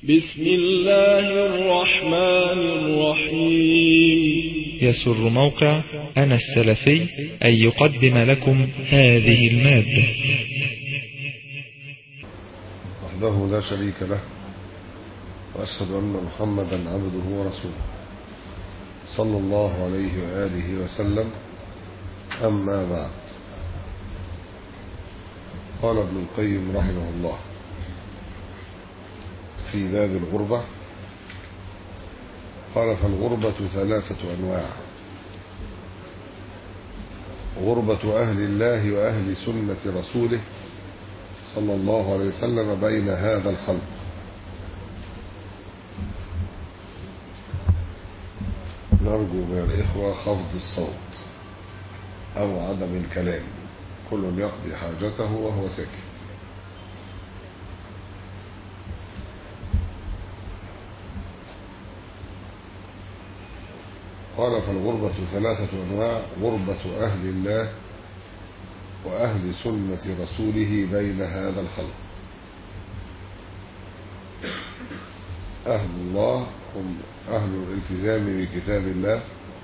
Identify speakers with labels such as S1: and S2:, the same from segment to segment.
S1: بسم الله الرحمن الرحيم.
S2: يسر موقع أنا السلفي أن يقدم لكم هذه المادة.
S3: وحده لا شريك له، وأشهد أن محمدا عبده ورسوله صلى الله عليه وآله وسلم. أما بعد، قال ابن القيم رحمه الله في باب الغربة، قال: فالغربة ثلاثة أنواع: غربة أهل الله وأهل سنة رسوله صلى الله عليه وسلم بين هذا الخلق. نرجو من الإخوة خفض الصوت أو عدم الكلام، كل يقضي حاجته وهو ساكت. قال: فالغربة ثلاثة أنواع: غربة أهل الله وأهل سنة رسوله بين هذا الخلق. أهل الله هم أهل الالتزام بكتاب الله،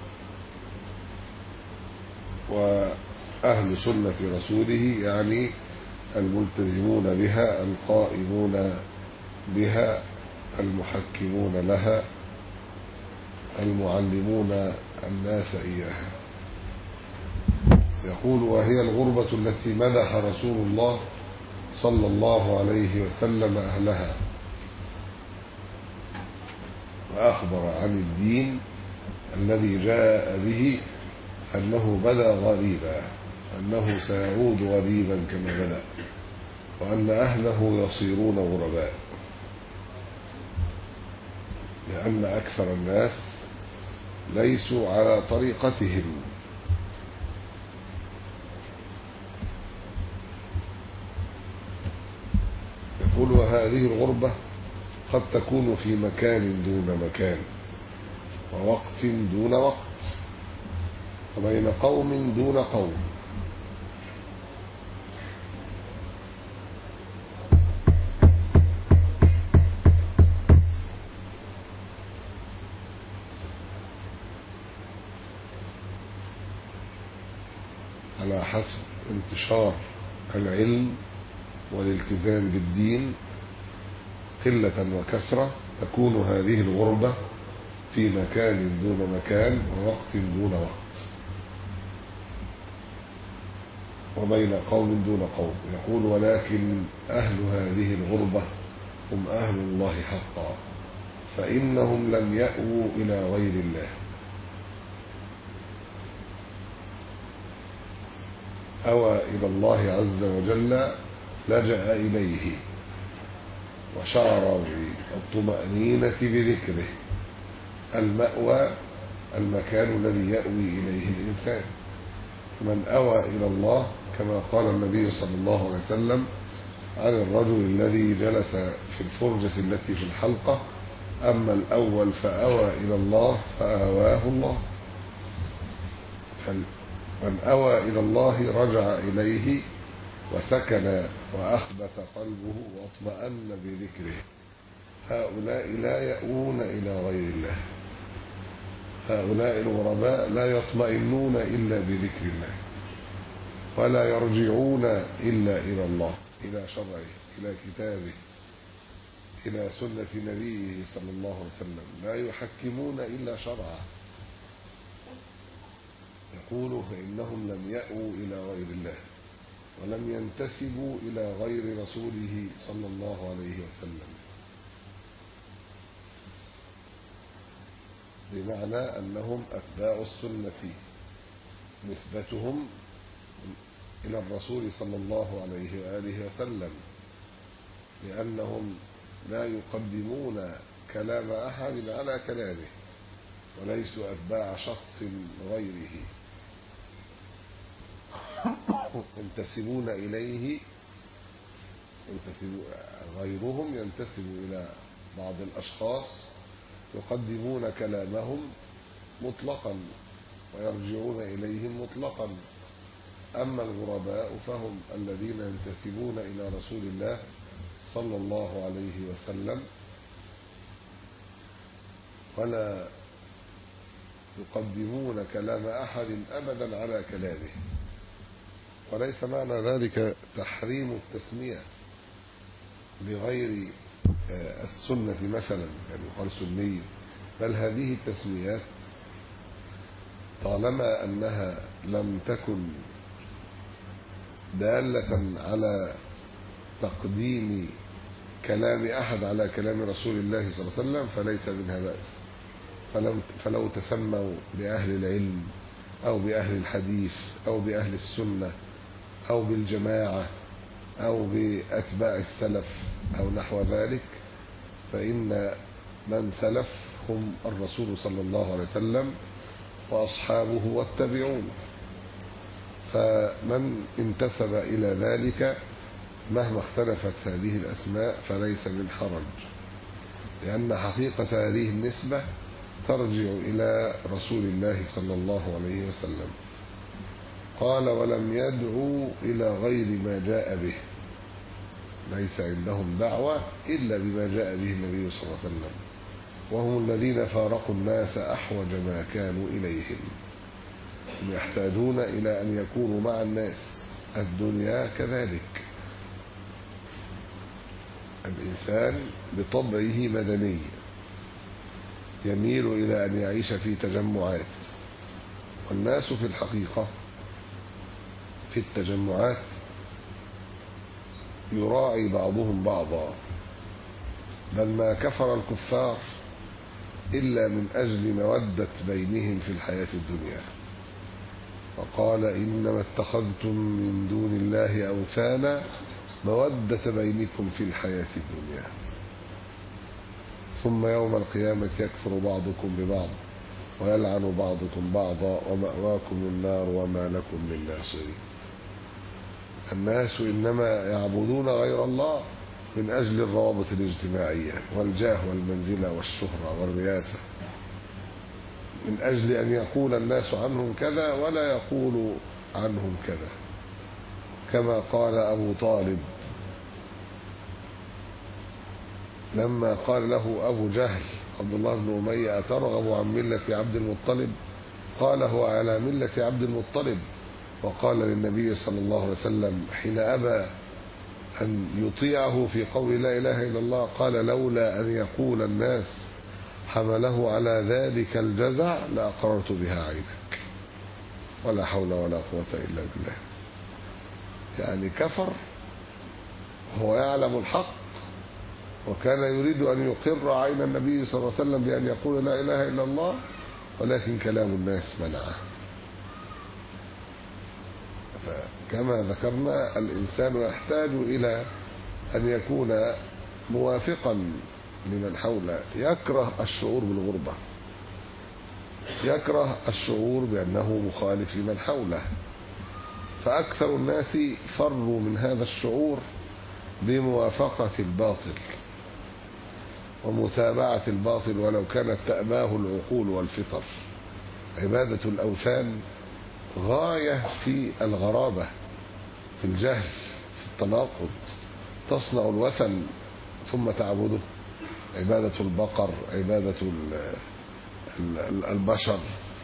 S3: وأهل سنة رسوله يعني الملتزمون بها، القائمون بها، المحكمون لها، المعلمون الناس إياها. يقول: وهي الغربة التي مدح رسول الله صلى الله عليه وسلم أهلها، وأخبر عن الدين الذي جاء به أنه بدأ غريبا، أنه سيعود غريبا كما بدأ، وأن أهله يصيرون غرباء، لأن أكثر الناس ليسوا على طريقتهم. يقول: وهذه الغربة قد تكون في مكان دون مكان، ووقت دون وقت، وبين قوم دون قوم. على حسب انتشار العلم والالتزام بالدين قلة وكثرة تكون هذه الغربة في مكان دون مكان، ووقت دون وقت، وبين قوم دون قوم. يقول: ولكن أهل هذه الغربة هم أهل الله حقا، فإنهم لم يأووا إلى غير الله، أوى إلى الله عز وجل، لجأ إليه، وشعر بالطمأنينة بذكره. المأوى المكان الذي يأوي إليه الإنسان. من أوى إلى الله، كما قال النبي صلى الله عليه وسلم عن الرجل الذي جلس في الفرجة التي في الحلقة: أما الأول فأوى إلى الله فآواه الله. من أوى إلى الله رجع إليه وسكن وأخبت قلبه واطمأن بذكره. هؤلاء لا يأوون إلى غير الله، هؤلاء الغرباء لا يطمئنون إلا بذكر الله، ولا يرجعون إلا إلى الله، إلى شرعه، إلى كتابه، إلى سنة نبيه صلى الله عليه وسلم. لا يحكمون إلا شرعه. يقول: فإنهم لم يأووا إلى غير الله، ولم ينتسبوا إلى غير رسوله صلى الله عليه وسلم، بمعنى أنهم أتباع السنة، نسبتهم إلى الرسول صلى الله عليه وآله وسلم، لأنهم لا يقدمون كلام أحد على كلامه، وليسوا أتباع شخص غيره، ينتسبون إليه. غيرهم ينتسب إلى بعض الأشخاص يقدمون كلامهم مطلقا ويرجعون إليهم مطلقا. أما الغرباء فهم الذين ينتسبون إلى رسول الله صلى الله عليه وسلم ولا يقدمون كلام أحد أبدا على كلامه. وليس معنى ذلك تحريم التسمية بغير السنة مثلا، يعني يقال سني، بل هذه التسميات طالما أنها لم تكن دالة على تقديم كلام أحد على كلام رسول الله صلى الله عليه وسلم فليس منها بأس. فلو تسموا بأهل العلم أو بأهل الحديث أو بأهل السنة أو بالجماعة أو بأتباع السلف أو نحو ذلك، فإن من سلف هم الرسول صلى الله عليه وسلم وأصحابه والتابعون، فمن انتسب إلى ذلك مهما اختلفت هذه الأسماء فليس من حرج، لأن حقيقة هذه النسبة ترجع إلى رسول الله صلى الله عليه وسلم. قال ولم يدعوا إلى غير ما جاء به، ليس عندهم دعوة إلا بما جاء به النبي صلى الله عليه وسلم، وهم الذين فارقوا الناس أحوج ما كانوا إليهم، يحتاجون إلى أن يكونوا مع الناس. الدنيا كذلك، الإنسان بطبعه مدني يميل إلى أن يعيش في تجمعات، والناس في الحقيقة في التجمعات يراعي بعضهم بعضا، بل ما كفر الكفار إلا من أجل مودة بينهم في الحياة الدنيا. وقال إنما اتخذتم من دون الله أوثانا مودة بينكم في الحياة الدنيا ثم يوم القيامة يكفر بعضكم ببعض ويلعن بعضكم بعضا ومأواكم النار وما لكم من ناصرين. الناس إنما يعبدون غير الله من أجل الروابط الاجتماعية والجاه والمنزلة والشهرة والرياسة، من أجل أن يقول الناس عنهم كذا ولا يقول عنهم كذا، كما قال أبو طالب لما قال له أبو جهل عبد الله بن أمية أترغب عن ملة عبد المطلب؟ قال هو على ملة عبد المطلب. وقال للنبي صلى الله عليه وسلم حين أبى أن يطيعه في قول لا إله إلا الله قال لولا أن يقول الناس حمله على ذلك الجزع لأقررت بها عينك. ولا حول ولا قوة إلا بالله. يعني كفر هو يعلم الحق وكان يريد أن يقر عين النبي صلى الله عليه وسلم بأن يقول لا إله إلا الله، ولكن كلام الناس منعه. فكما ذكرنا الإنسان يحتاج إلى أن يكون موافقا لمن حوله، يكره الشعور بالغربة، يكره الشعور بأنه مخالف لمن حوله، فأكثر الناس فروا من هذا الشعور بموافقة الباطل ومتابعة الباطل ولو كانت تأباه العقول والفطر. عبادة الأوثان غاية في الغرابة، في الجهل، في التناقض. تصنع الوثن ثم تعبده، عبادة البقر، عبادة البشر،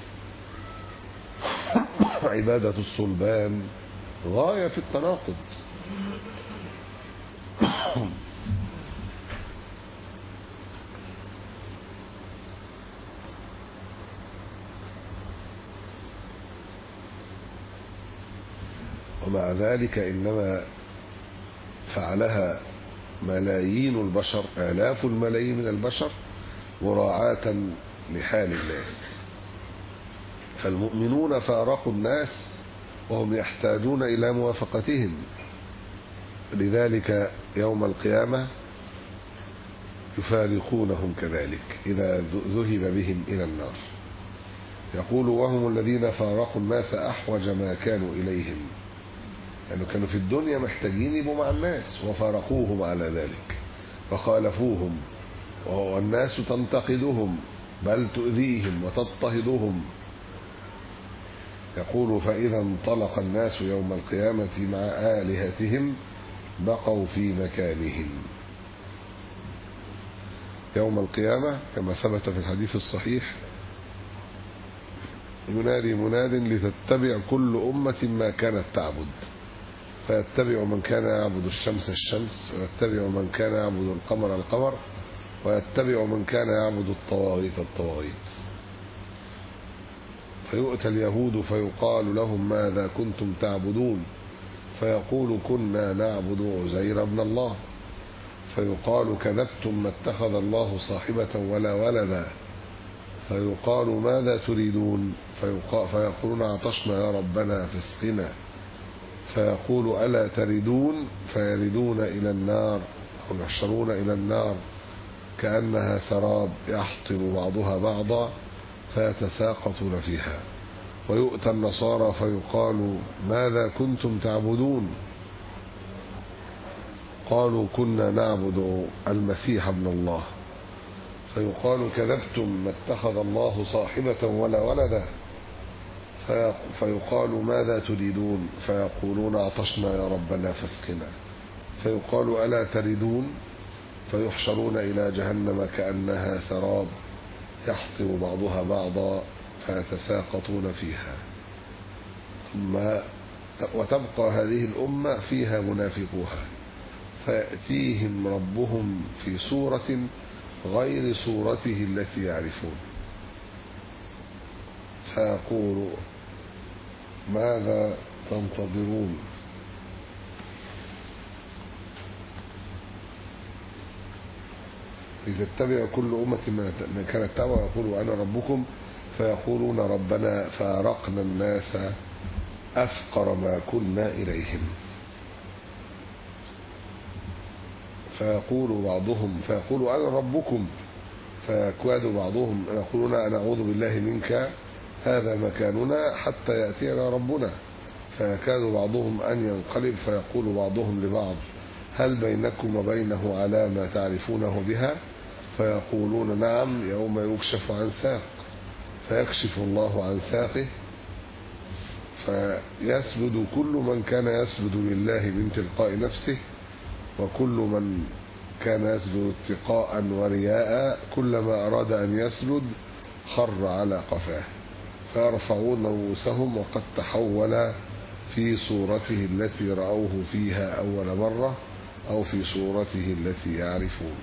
S3: عبادة الصلبان، غاية في التناقض. ومع ذلك إنما فعلها ملايين البشر، آلاف الملايين من البشر مراعاة لحال الناس. فالمؤمنون فارقوا الناس وهم يحتاجون إلى موافقتهم، لذلك يوم القيامة يفارقونهم كذلك إذا ذهب بهم إلى النار. يقول وهم الذين فارقوا الناس أحوج ما كانوا إليهم، يعني كانوا في الدنيا محتاجين يبقوا مع الناس وفارقوهم على ذلك وخالفوهم، والناس تنتقدهم بل تؤذيهم وتضطهدهم. يقول فإذا انطلق الناس يوم القيامة مع آلهتهم بقوا في مكانهم. يوم القيامة كما ثبت في الحديث الصحيح: ينادي مناد لتتبع كل أمة ما كانت تعبد، فيتبع من كان يعبد الشمس الشمس، ويتبع من كان يعبد القمر القمر، ويتبع من كان يعبد الطواغيت الطواغيت. فيؤتى اليهود فيقال لهم: ماذا كنتم تعبدون؟ فيقول: كنا نعبد عزير ابن الله. فيقال: كذبتم، ما اتخذ الله صاحبة ولا ولدا. فيقال: ماذا تريدون؟ فيقولون: عطشنا يا ربنا فاسقنا. فيقول: ألا تردون؟ فيردون إلى النار أو يحشرون إلى النار كأنها سراب يحطم بعضها بعضا فيتساقطون فيها. ويؤتى النصارى فيقال: ماذا كنتم تعبدون؟ قالوا: كنا نعبد المسيح ابن الله. فيقال: كذبتم، ما اتخذ الله صاحبة ولا ولدا. فيقال: ماذا تريدون؟ فيقولون: عطشنا يا ربنا فاسقنا. فيقال: ألا تردون؟ فيحشرون إلى جهنم كأنها سراب يحطم بعضها بعضا فيتساقطون فيها. وتبقى هذه الأمة فيها منافقوها، فيأتيهم ربهم في صورة غير صورته التي يعرفون، فيقول: ماذا تنتظرون؟ لتتبع كل أمة ما كانت تبع. يقول: أنا ربكم. فيقولون: ربنا فارقنا الناس أفقر ما كنا إليهم. فيقول بعضهم: فيقول: أنا ربكم. فيكاد بعضهم يقولون: نعوذ بالله منك، هذا مكاننا حتى يأتينا ربنا. فيكاد بعضهم أن ينقلب، فيقول بعضهم لبعض: هل بينكم وبينه علامة تعرفونه بها؟ فيقولون: نعم، يوم يكشف عن ساق. فيكشف الله عن ساقه فيسجد كل من كان يسجد لله من تلقاء نفسه، وكل من كان يسجد اتقاء ورياء كلما أراد أن يسجد خر على قفاه، فيرفعون رؤوسهم وقد تحول في صورته التي رأوه فيها أول مرة أو في صورته التي يعرفون.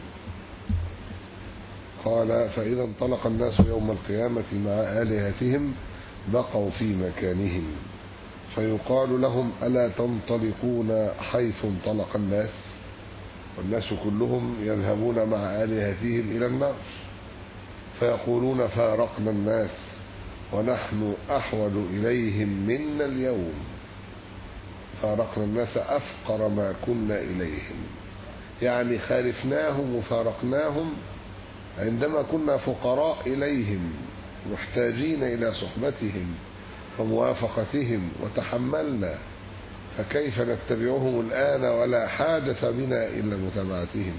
S3: قال: فإذا انطلق الناس يوم القيامة مع آلهتهم بقوا في مكانهم، فيقال لهم: ألا تنطلقون حيث انطلق الناس؟ والناس كلهم يذهبون مع آلهتهم إلى النار. فيقولون: فارقنا الناس ونحن أحوج إليهم منا اليوم. فارقنا الناس أفقر ما كنا إليهم، يعني خالفناهم وفارقناهم عندما كنا فقراء إليهم محتاجين إلى صحبتهم وموافقتهم وتحملنا، فكيف نتبعهم الآن ولا حاجة بنا إلا متابعتهم؟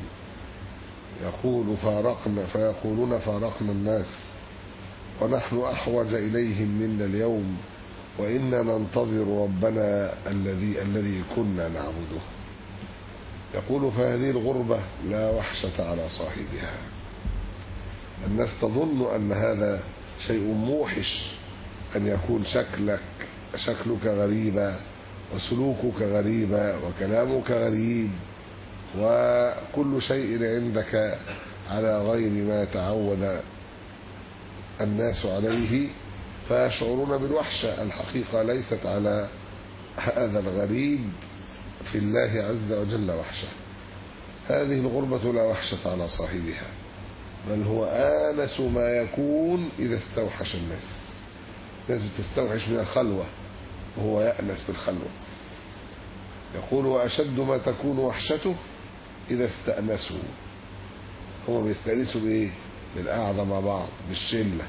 S3: فيقولون: فارقنا الناس ونحن أحوج إليهم منا اليوم وإنا ننتظر ربنا الذي كنا نعبده. يقول: فهذه الغربة لا وحشة على صاحبها. الناس تظن أن هذا شيء موحش، أن يكون شكلك غريبا وسلوكك غريبا وكلامك غريب وكل شيء عندك على غير ما تعود الناس عليه، فيشعرون بالوحشة. الحقيقة ليست على هذا الغريب في الله عز وجل وحشة. هذه الغربة لا وحشة على صاحبها، بل هو آنس ما يكون إذا استوحش الناس. الناس بتستوحش من الخلوة وهو يأنس بالخلوة. يقول: وأشد ما تكون وحشته إذا استأنسوا. هم بيستأنسوا بإيه؟ بالقعدة مع بعض، بالشلة،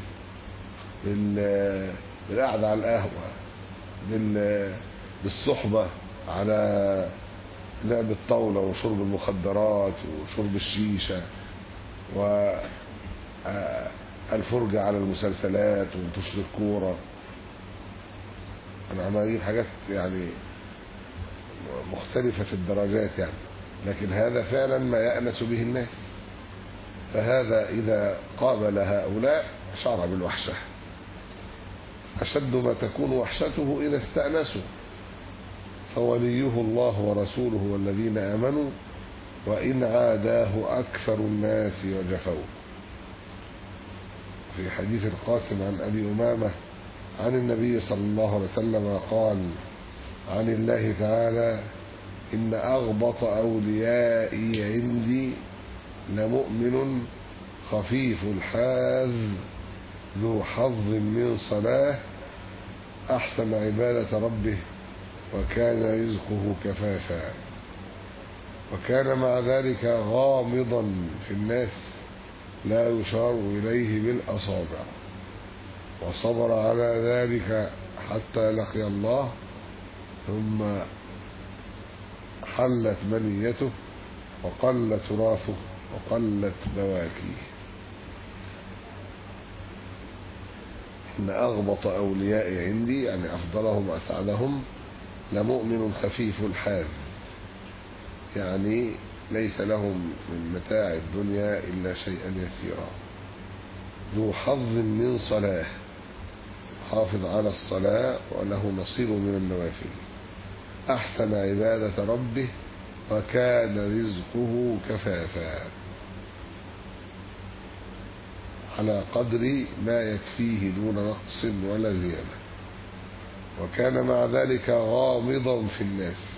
S3: بالقعدة على القهوة، بالصحبة على لعب الطاولة وشرب المخدرات وشرب الشيشة والفرجة على المسلسلات ومنتشر الكورة. أنا عمال أجيب حاجات يعني مختلفة في الدرجات يعني، لكن هذا فعلا ما يأنس به الناس. فهذا إذا قابل هؤلاء شعر بالوحشة. أشد ما تكون وحشته إذا استأنسوا، فوليه الله ورسوله والذين آمنوا، وإن عاداه أكثر الناس وجفوه. في حديث القاسم عن أبي أمامة عن النبي صلى الله عليه وسلم قال عن الله تعالى: إن أغبط أوليائي عندي لمؤمن خفيف الحاذ ذو حظ من صلاة أحسن عبادة ربه وكان رزقه كفافا، وكان مع ذلك غامضا في الناس لا يشار إليه بالأصابع، وصبر على ذلك حتى لقي الله، ثم حلت منيته وقل تراثه وقلت بواكيه. إن أغبط أوليائي عندي يعني أفضلهم وأسعدهم لمؤمن خفيف الحاذ، يعني ليس لهم من متاع الدنيا إلا شيئا يسيرا، ذو حظ من صلاة، حافظ على الصلاة وله نصيب من النوافل، أحسن عبادة ربه وكان رزقه كفافا، على قدر ما يكفيه دون نقص ولا زيادة، وكان مع ذلك غامضا في الناس،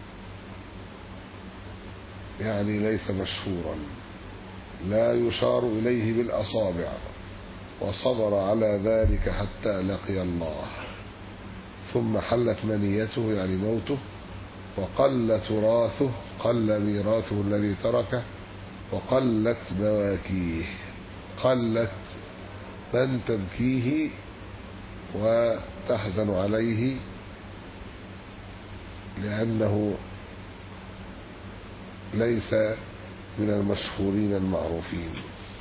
S3: يعني ليس مشهورا لا يشار إليه بالأصابع، وصبر على ذلك حتى لقي الله، ثم حلت منيته يعني موته، وقل تراثه قل ميراثه الذي تركه، وقلت بواكيه، قلت من تبكيه وتحزن عليه لأنه ليس من المشهورين المعروفين.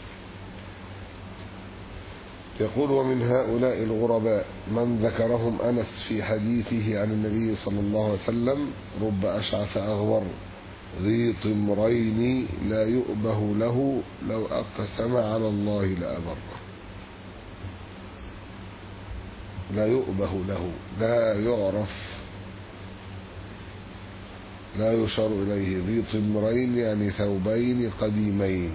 S3: يقول: ومن هؤلاء الغرباء من ذكرهم أنس في حديثه عن النبي صلى الله عليه وسلم: رب أشعث أغبر ذي طمرين لا يؤبه له لو أقسم على الله لأبره. لا يؤبه له، لا يعرف، لا يشار إليه. ذي طمرين يعني ثوبين قديمين.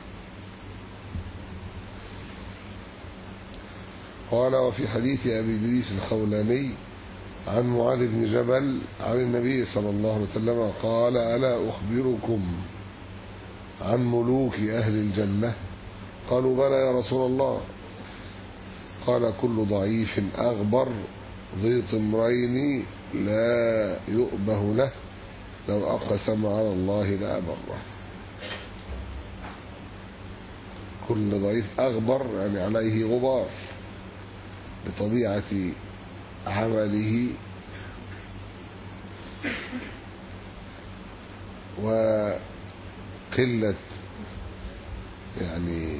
S3: قال: وفي حديث أبي إدريس الخولاني عن معاذ بن جبل عن النبي صلى الله عليه وسلم قال: ألا أخبركم عن ملوك أهل الجنة؟ قالوا: بلى يا رسول الله. قال: كل ضعيف أغبر ذي طمرين لا يؤبه له لو أقسم على الله لأبره. كل ضعيف أغبر يعني عليه غبار بطبيعة عمله وقلة يعني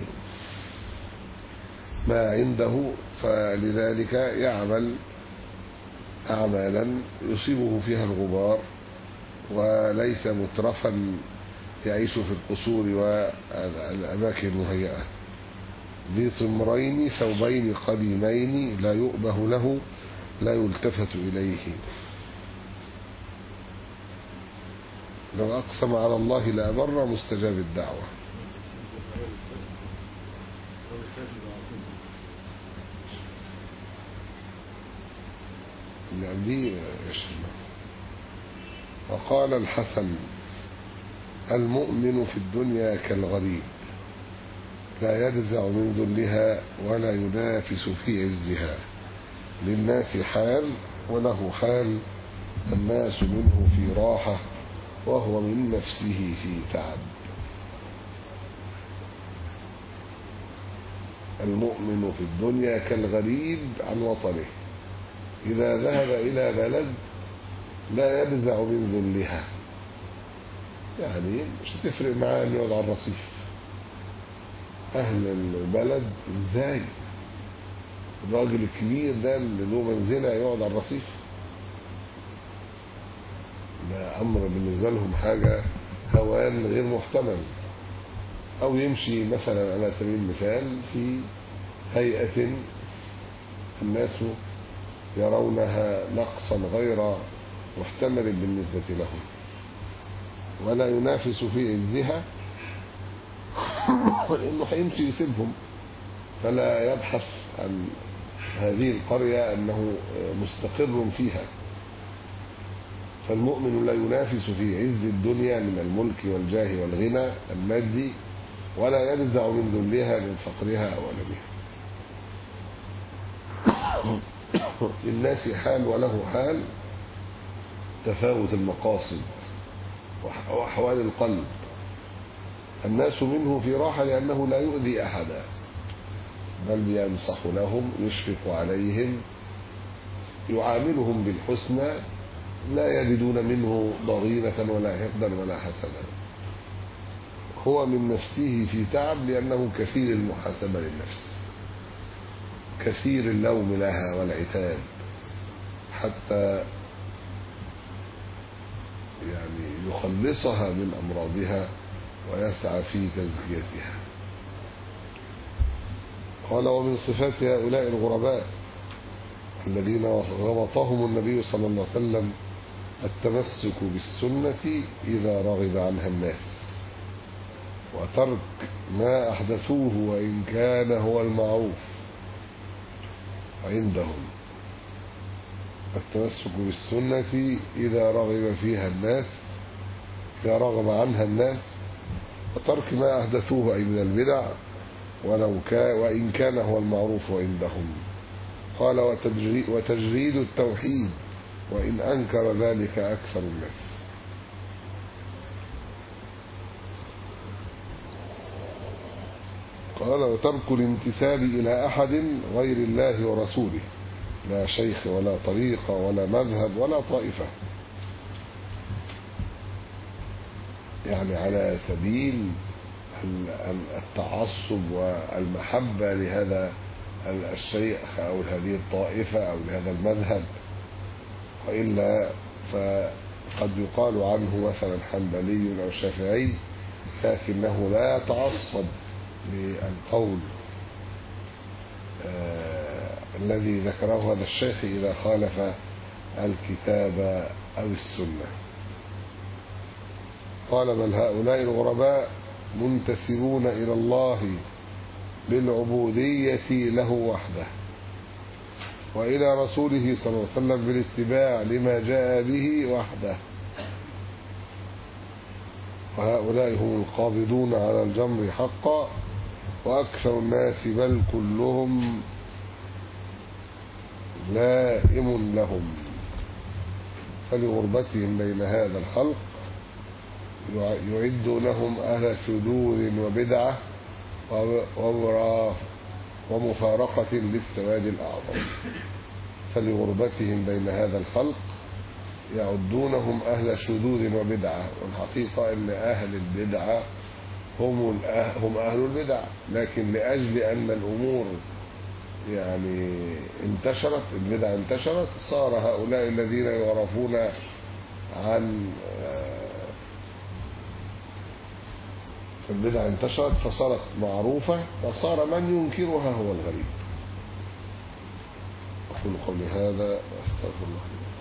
S3: ما عنده، فلذلك يعمل أعمالا يصيبه فيها الغبار، وليس مترفا يعيش في القصور والأماكن المهيئة. ذي طمرين ثوبين قديمين لا يؤبه له لا يلتفت إليه. لو أقسم على الله لأبر مستجاب الدعوة. النبي يشهد. وقال الحسن: المؤمن في الدنيا كالغريب لا يجزع من ذلها ولا ينافس في عزها، للناس حال وله حال، الناس منه في راحة وهو من نفسه في تعب. المؤمن في الدنيا كالغريب عن وطنه، إذا ذهب إلى بلد لا يجزع من ذلها، يعني مش تفرق معاه انه يقعد على الرصيف. اهل البلد ازاي الراجل الكبير ده اللي له منزله يقعد على الرصيف؟ ده امر بالنسبه لهم حاجه هوان غير محتمل. أو يمشي مثلا على سبيل المثال في هيئة الناس يرونها نقصا غير محتمل بالنسبة لهم، ولا ينافس في عزها لأنه هيمشي يسيبهم، فلا يبحث عن هذه القرية أنه مستقر فيها. فالمؤمن لا ينافس في عز الدنيا من الملك والجاه والغنى المادي، ولا ينزع من ذلها من فقرها أو ألمها. للناس حال وله حال، تفاوت المقاصد وأحوال القلب. الناس منه في راحة لأنه لا يؤذي أحدا، بل ينصح لهم، يشفق عليهم، يعاملهم بالحسنى، لا يجدون منه ضغينة ولا حقدا ولا حسدا. هو من نفسه في تعب لأنه كثير المحاسبة للنفس، كثير اللوم لها والعتاب، حتى يعني يخلصها من أمراضها ويسعى في تزكيتها. قال: ومن صفات هؤلاء الغرباء الذين ربطهم النبي صلى الله عليه وسلم التمسك بالسنة إذا رغب عنها الناس، وترك ما أحدثوه وإن كان هو المعروف عندهم. التمسك بالسنة إذا رغب فيها الناس، إذا رغب عنها الناس، وترك ما أحدثوه أي من البدع وإن كان هو المعروف عندهم. قال: وتجريد التوحيد وإن أنكر ذلك أكثر الناس. قال: وترك الانتساب إلى أحد غير الله ورسوله، لا شيخ ولا طريقة ولا مذهب ولا طائفة، يعني على سبيل التعصب والمحبة لهذا الشيخ أو هذه الطائفة أو لهذا المذهب، وإلا فقد يقال عنه مثلا حنبلي أو شافعي لكنه لا يتعصب للقول الذي ذكره هذا الشيخ إذا خالف الكتاب أو السنة. قال: بل هؤلاء الغرباء منتسبون إلى الله بالعبودية له وحده، وإلى رسوله صلى الله عليه وسلم بالاتباع لما جاء به وحده. وهؤلاء هم القابضون على الجمر حقا، وأكثر الناس بل كلهم لائم لهم. فلغربتهم بين هذا الخلق يعد لهم أهل شذوذ وبدعة ومفارقة للسواد الأعظم. فلغربتهم بين هذا الخلق يعدونهم أهل شذوذ وبدعة، والحقيقة أن أهل البدعة هم أهل البدع، لكن لأجل أن الأمور يعني انتشرت، البدع انتشرت، صار هؤلاء الذين يعرفون عن البدع انتشرت فصارت معروفة، فصار من ينكرها هو الغريب. أقول قولي هذا وأستغفر الله.